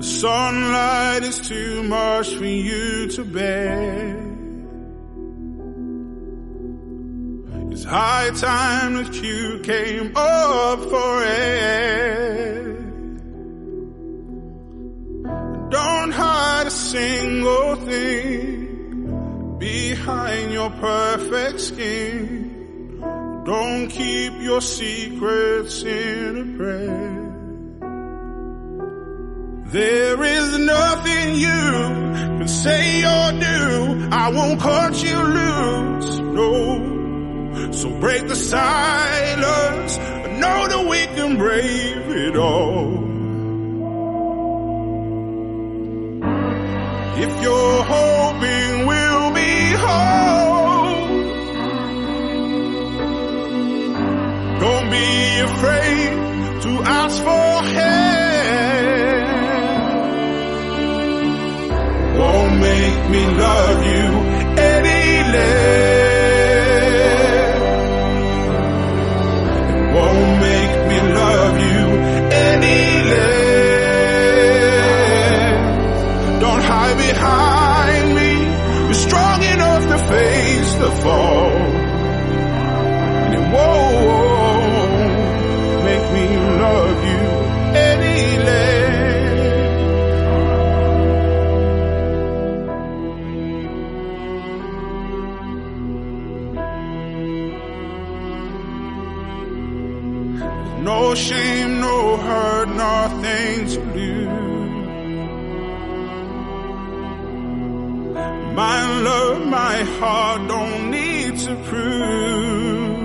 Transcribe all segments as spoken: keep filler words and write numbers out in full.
Sunlight is too much for you to bear. It's high time that you came up for air. Don't hide a single thing behind your perfect skin. Don't keep your secrets in a prayer. There is nothing you can say or do I won't cut you loose, no. So break the silence, know that we can brave it all. If you're hoping we'll be whole, don't be afraid to ask for help. Won't make me love you any less. It won't make me love you any less. Don't hide behind me. You're strong enough to face the fall. And it won't make me love you any less. No shame, no hurt, nothing to lose. My love, my heart don't need to prove.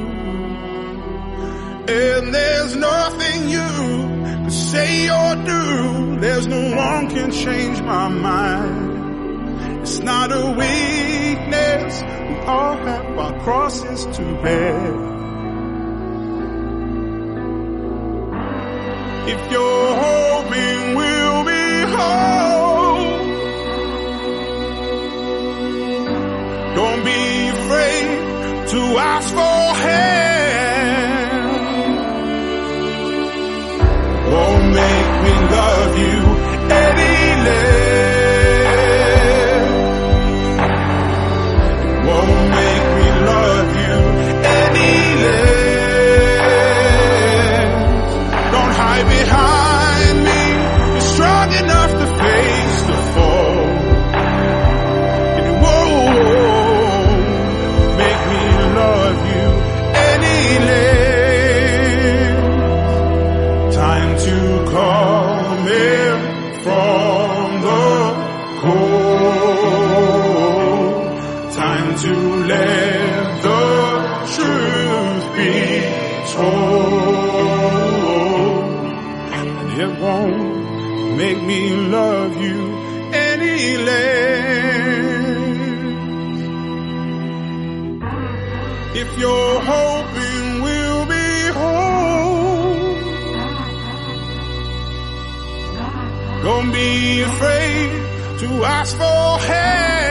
And there's nothing you can say or do. There's no one can change my mind. It's not a weakness. We all have our crosses to bear. If you're hoping we'll be whole, don't be afraid to ask for help. Won't make me love you any less. Won't make me love you any less. Behind me, you're strong enough to face the fall. And it won't make me love you any less. Time to come in from the cold. Time to let the truth be told. It won't make me love you any less. If you're hoping we'll be whole, don't be afraid to ask for help.